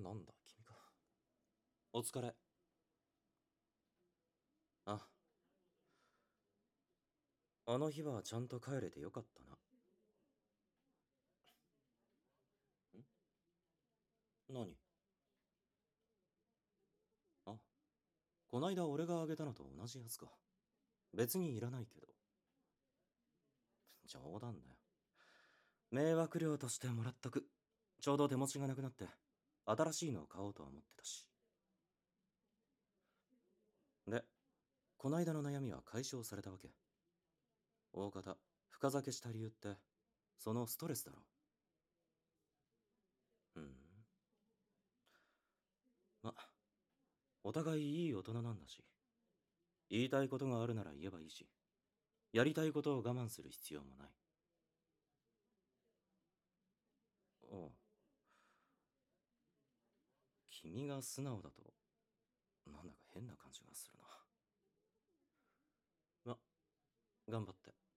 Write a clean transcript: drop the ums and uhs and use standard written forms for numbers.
なんだ、君か。お疲れ。あ、あの日はちゃんと帰れてよかったな。ん何？あ、こないだ俺があげたのと同じやつか。別にいらないけど。冗談だよ。迷惑料としてもらっとく。ちょうど手持ちがなくなって、新しいのを買おうとは思ってたし。で、こないだの悩みは解消されたわけ？大方、深酒した理由って、そのストレスだろ。うん。ま、お互いいい大人なんだし、言いたいことがあるなら言えばいいし、やりたいことを我慢する必要もない。おう。君が素直だと、なんだか変な感じがするな。ま、頑張って。